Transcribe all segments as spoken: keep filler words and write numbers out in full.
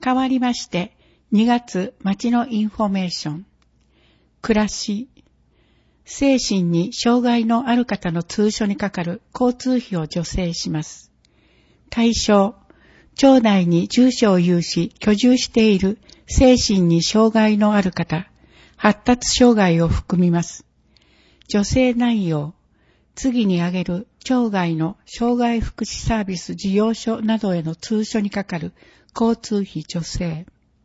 変わりまして、にがつ町のインフォメーション。暮らし。精神に障害のある方の通所にかかる交通費を助成します。対象。町内に住所を有し居住している精神に障害のある方、発達障害を含みます。助成内容。次に挙げる町外の障害福祉サービス事業所などへの通所にかかる交通費助成。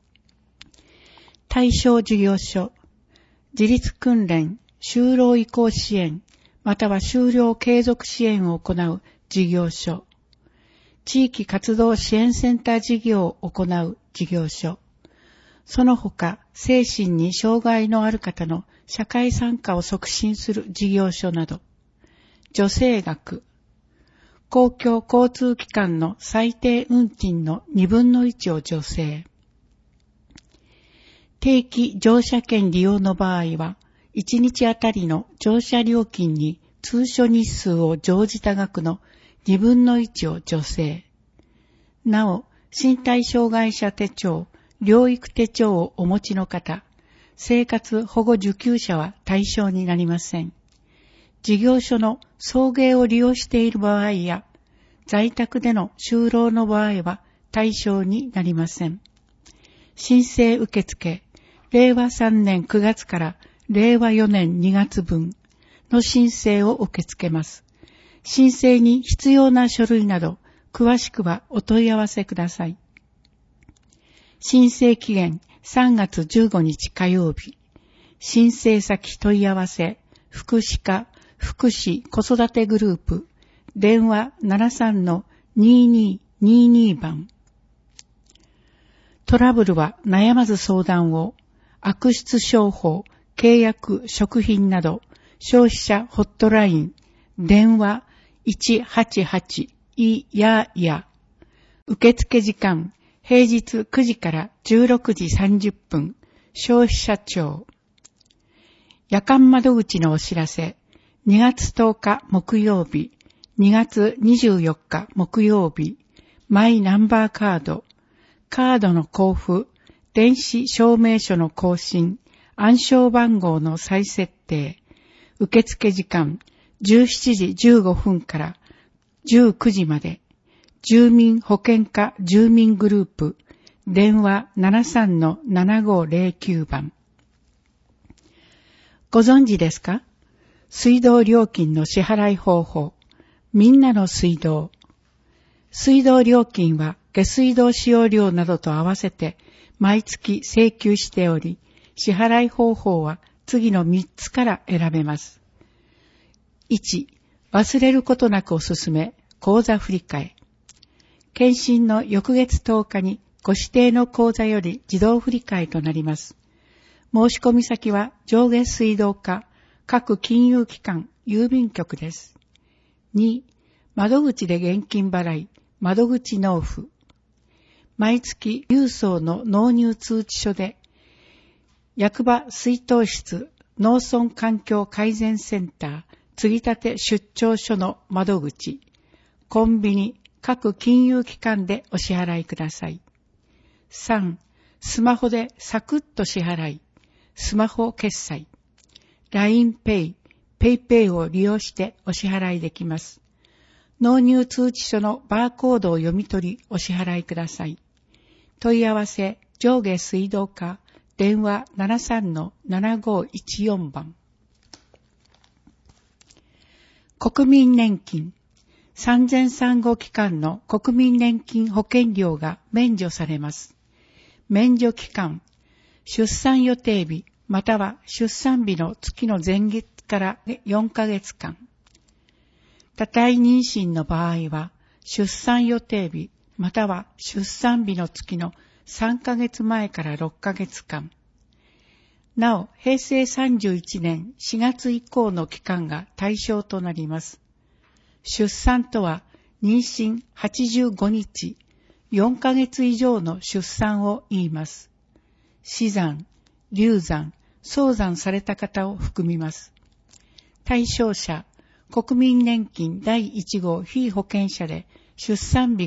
対象事業所。自立訓練、就労移行支援、または就労継続支援を行う事業所。地域活動支援センター事業を行う事業所。その他、精神に障害のある方の社会参加を促進する事業所など。助成額。公共交通機関の最低運賃のにぶんのいちを助成。定期乗車券利用の場合は、いちにちあたりの乗車料金に通所日数を乗じた額のにぶんのいちを助成。なお、身体障害者手帳、療育手帳をお持ちの方、生活保護受給者は対象になりません。事業所の送迎を利用している場合や、在宅での就労の場合は対象になりません。申請受付、れいわさんねんくがつかられいわよねんにがつぶんの申請を受け付けます。申請に必要な書類など、詳しくはお問い合わせください。申請期限さんがつじゅうごにち火曜日。申請先問い合わせ、福祉課、福祉子育てグループ、電話 ななさんのにーにーにーにー 番。トラブルは悩まず相談を、悪質商法、契約、食品など、消費者ホットライン、電話いちはちはちいやや。受付時間、平日くじからじゅうろくじさんじゅっぷん、消費者庁。夜間窓口のお知らせ、にがつとおか木曜日、にがつにじゅうよっか木曜日、マイナンバーカード、カードの交付、電子証明書の更新、暗証番号の再設定、受付時間じゅうしちじじゅうごふんからじゅうくじまで、住民保険課住民グループ、電話 ななさんのななごぜろきゅう 番。ご存知ですか？水道料金の支払い方法、みんなの水道。水道料金は下水道使用料などと合わせて毎月請求しており、支払い方法は次のみっつから選べます。いち、忘れることなくおすすめ、口座振替。検診の翌月とおかにご指定の口座より自動振替となります。申し込み先は上下水道課、各金融機関、郵便局です。に、窓口で現金払い、窓口納付。毎月郵送の納入通知書で、役場出納室、農村環境改善センター、継ぎ立て出張所の窓口、コンビニ、各金融機関でお支払いください。さん、スマホでサクッと支払い、スマホ決済、ラインペイ、ペイペイを利用してお支払いできます。納入通知書のバーコードを読み取りお支払いください。問い合わせ、上下水道課、電話 ななさんのななごいちよん 番。国民年金。産前産後期間の国民年金保険料が免除されます。免除期間、出産予定日または出産日の月の前月からよんかげつかん。多胎妊娠の場合は、出産予定日または出産日の月のさんかげつまえからろっかげつかん。なお、へいせいさんじゅういちねんしがつ以降の期間が対象となります。出産とは、妊娠はちじゅうごにち、よんかげつ以上の出産を言います。死産、流産、早産された方を含みます。対象者、国民年金だいいちごう被保険者で出産日が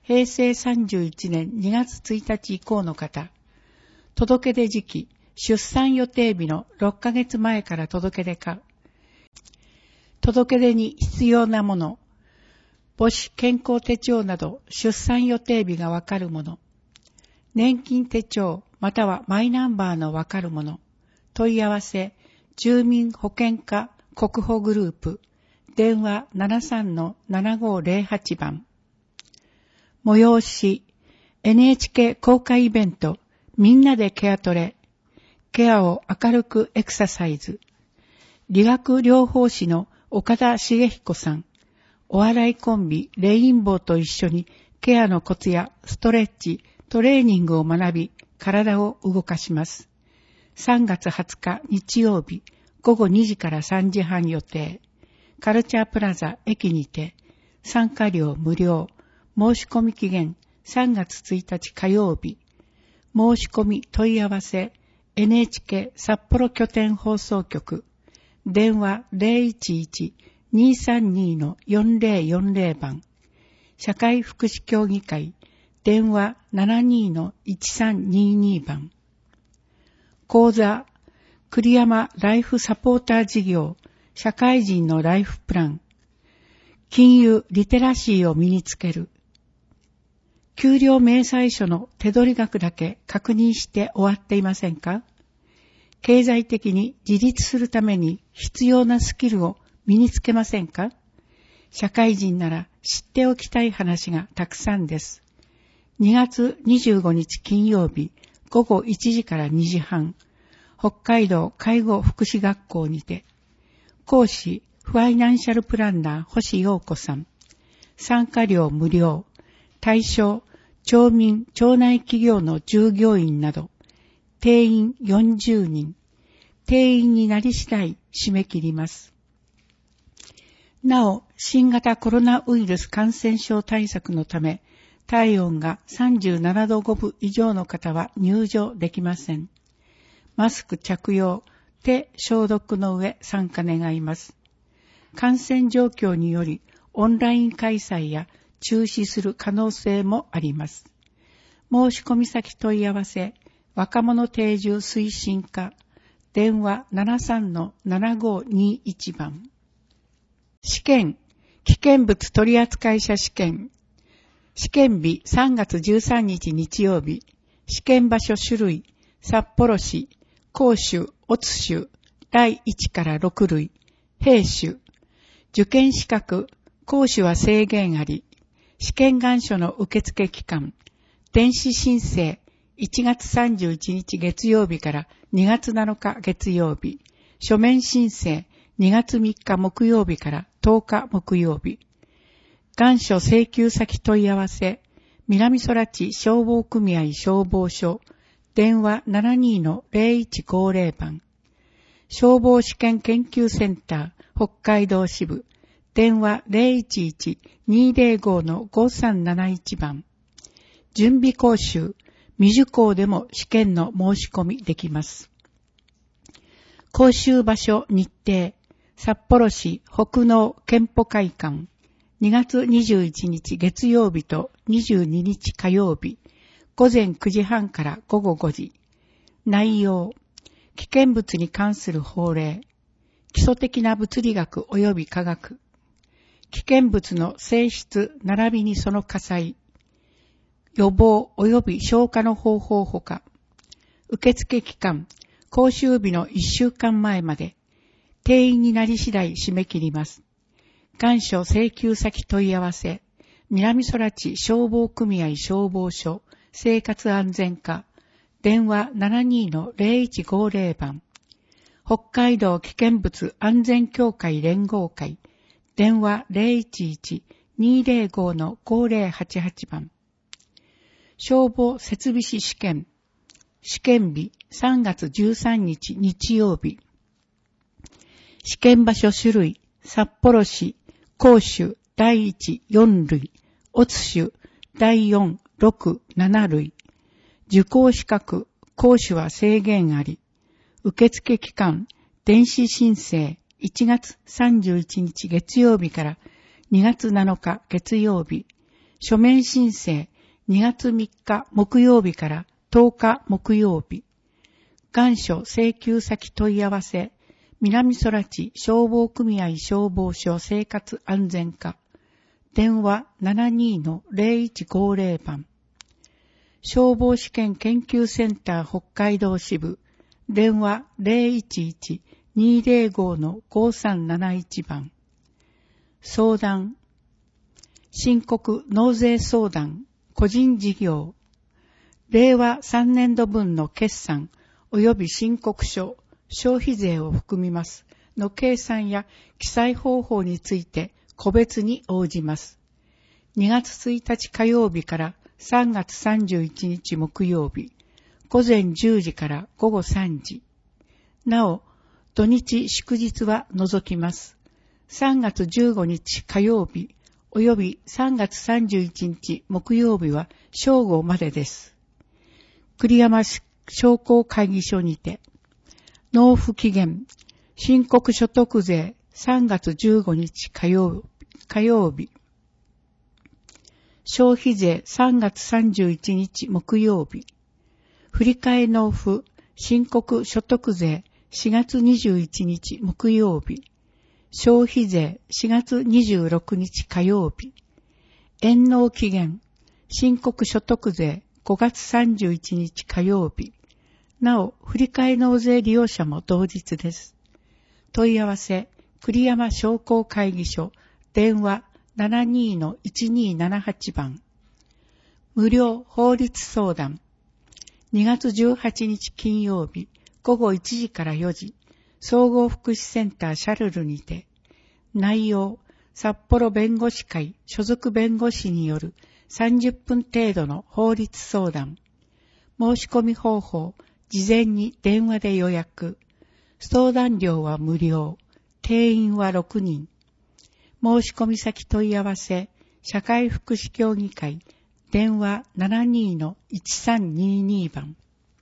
へいせいさんじゅういちねんにがつついたち以降の方、届け出時期、出産予定日のろっかげつまえから届け出か、届け出に必要なもの、母子健康手帳など出産予定日がわかるもの、年金手帳またはマイナンバーのわかるもの、問い合わせ、住民保険課国保グループ、電話 ななさんのななごーぜろはち 番。催し、エヌエイチケー 公開イベント、みんなでケアトレ、ケアを明るくエクササイズ、理学療法士の岡田茂彦さん、お笑いコンビレインボーと一緒にケアのコツやストレッチ、トレーニングを学び、体を動かします。さんがつはつか日曜日、ごごにじからさんじはん予定。カルチャープラザ駅にて、参加料無料。申し込み期限さんがつついたち火曜日。申し込み問い合わせ エヌエイチケー 札幌拠点放送局。電話 ゼロいちいち にさんに のよんぜろよんぜろ 番。社会福祉協議会。電話 ななに のいちさんにに 番。講座、栗山ライフサポーター事業、社会人のライフプラン。金融リテラシーを身につける。給料明細書の手取り額だけ確認して終わっていませんか？経済的に自立するために必要なスキルを身につけませんか？社会人なら知っておきたい話がたくさんです。にがつにじゅうごにち金曜日ごごいちじからにじはん、北海道介護福祉学校にて、講師ファイナンシャルプランナー星陽子さん、参加料無料、対象町民町内企業の従業員など、定員よんじゅうにん、定員になり次第締め切ります。なお、新型コロナウイルス感染症対策のため、体温がさんじゅうななどごぶ以上の方は入場できません。マスク着用、手消毒の上参加願います。感染状況によりオンライン開催や中止する可能性もあります。申し込み先問い合わせ、若者定住推進課、電話 ななさんのななごーにいち 番。試験、危険物取扱者試験。試験日さんがつじゅうさんにち日曜日。試験場所種類、札幌市、甲州、乙州、だいいちからろく類、兵種。受験資格、講師は制限あり。試験願書の受付期間、電子申請、いちがつさんじゅういちにち月曜日からにがつなのか月曜日。書面申請、にがつみっか木曜日からとおか木曜日。願書請求先問い合わせ、南空地消防組合消防署、電話 ななに のぜろいちごぜろ 番。消防試験研究センター北海道支部、電話 ゼロいちいち にぜろご のごさんなないち 番。準備講習、未受講でも試験の申し込みできます。講習場所日程、札幌市北農憲法会館、にがつにじゅういちにち月曜日とにじゅうににち火曜日、ごぜんくじはんからごごごじ。内容、危険物に関する法令、基礎的な物理学及び科学、危険物の性質並びにその火災、予防及び消火の方法ほか、受付期間、講習日のいっしゅうかんまえまで、定員になり次第締め切ります。願書請求先問い合わせ、南空地消防組合消防署、生活安全課、電話 ななに のぜろいちごぜろ 番。北海道危険物安全協会連合会、電話 ゼロいちいち にぜろご のごぜろはちはち 番。消防設備士試験、試験日さんがつじゅうさんにち日曜日。試験場所種類、札幌市、甲州だいいち、よん類、乙州だいよん、ろく、なな類。受講資格、講師は制限あり。受付期間、電子申請、いちがつさんじゅういちにち月曜日からにがつなのか月曜日。 書面申請にがつみっか木曜日からとおか木曜日。願書請求先問い合わせ、南空地消防組合消防署生活安全課。電話 ななにーのぜろいちごぜろ 番。消防試験研究センター北海道支部。電話 ぜろいちいちにーぜろごのごさんなないち 番。相談。申告納税相談。個人事業。れいわさんねんど分の決算及び申告書、消費税を含みますの計算や記載方法について個別に応じます。にがつついたち火曜日からさんがつさんじゅういちにち木曜日、午前じゅうじから午後さんじ。なお、土日祝日は除きます。さんがつじゅうごにち火曜日及びさんがつさんじゅういちにち木曜日は正午までです。栗山商工会議所にて、納付期限、申告所得税さんがつじゅうごにち火曜日、火曜日消費税さんがつさんじゅういちにち木曜日、振替納付、申告所得税しがつにじゅういちにち木曜日、消費税しがつにじゅうろくにち火曜日、延納期限、申告所得税ごがつさんじゅういちにち火曜日、なお、振替納税利用者も同日です。問い合わせ、栗山商工会議所、電話 ななにーのいちにーななはち 番。無料法律相談。にがつじゅうはちにち金曜日、ごごいちじからよじ、総合福祉センターシャルルにて、内容、札幌弁護士会所属弁護士によるさんじゅっぷん程度の法律相談。申し込み方法、事前に電話で予約。相談料は無料。定員はろくにん。申し込み先問い合わせ、社会福祉協議会、電話 ななにーのいちさんにーにー 番。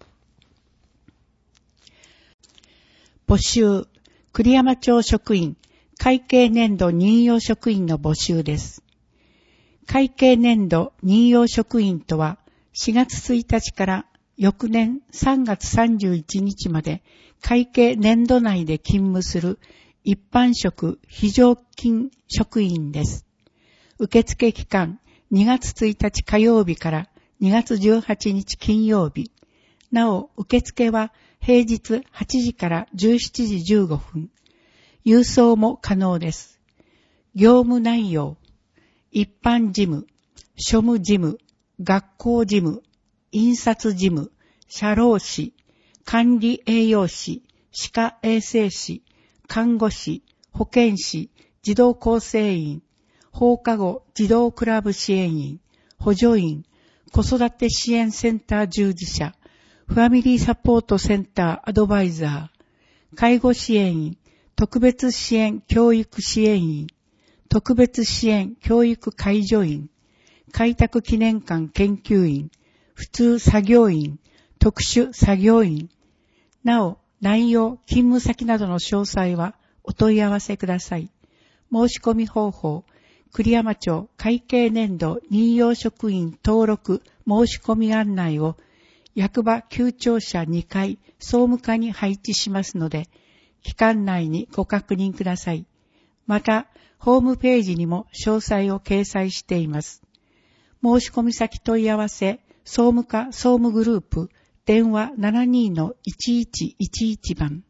募集、栗山町職員、会計年度任用職員の募集です。会計年度任用職員とは、しがつついたちから翌年さんがつさんじゅういちにちまで会計年度内で勤務する一般職非常勤職員です。受付期間にがつついたち火曜日からにがつじゅうはちにち金曜日。なお、受付は平日はちじからじゅうしちじじゅうごふん。郵送も可能です。業務内容、一般事務、庶務事務、学校事務、印刷事務、社労士、管理栄養士、歯科衛生士、看護師、保健師、児童構成員、放課後児童クラブ支援員、補助員、子育て支援センター従事者、ファミリーサポートセンターアドバイザー、介護支援員、特別支援教育支援員、特別支援教育介助員、開拓記念館研究員、普通作業員、特殊作業員。なお、内容、勤務先などの詳細はお問い合わせください。申し込み方法、栗山町会計年度任用職員登録申し込み案内を役場旧庁舎にかい総務課に配置しますので、期間内にご確認ください。また、ホームページにも詳細を掲載しています。申し込み先問い合わせ、総務課総務グループ、電話 ななにーのいちいちいちいち 番。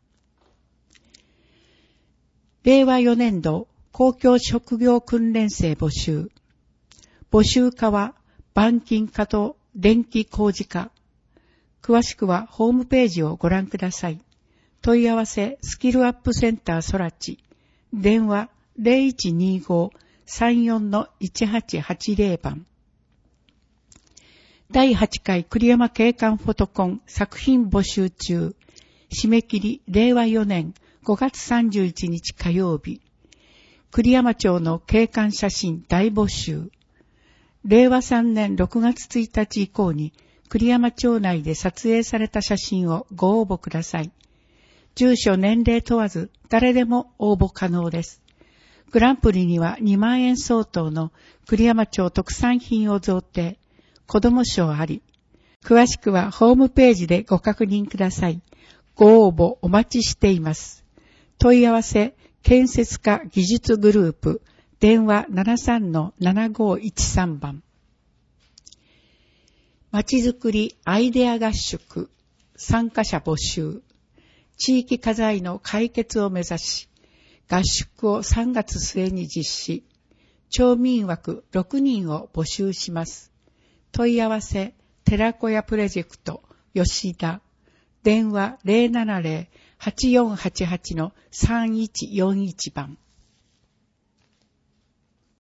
れいわよねんど公共職業訓練生募集。募集課は板金課と電気工事課。詳しくはホームページをご覧ください。問い合わせスキルアップセンターソラチ。電話 ぜろいちにーごさんよんのいちはちはちぜろ 番。だいはちかい栗山景観フォトコン作品募集中。締め切りれいわよねんごがつさんじゅういちにち火曜日。栗山町の景観写真大募集。れいわさんねんろくがつついたち以降に栗山町内で撮影された写真をご応募ください。住所年齢問わず誰でも応募可能です。 グランプリにはにまんえん相当の栗山町特産品を贈呈、子ども賞あり。詳しくはホームページでご確認ください。ご応募お待ちしています。問い合わせ、建設課技術グループ、電話 ななさんのななごいちさん 番。まちづくりアイデア合宿、参加者募集。地域課題の解決を目指し、合宿をさんがつ末に実施。町民枠ろくにんを募集します。問い合わせ、寺子屋プロジェクト、吉田。電話 ゼロななゼロ はちよんはちはちのさんいちよんいち 番。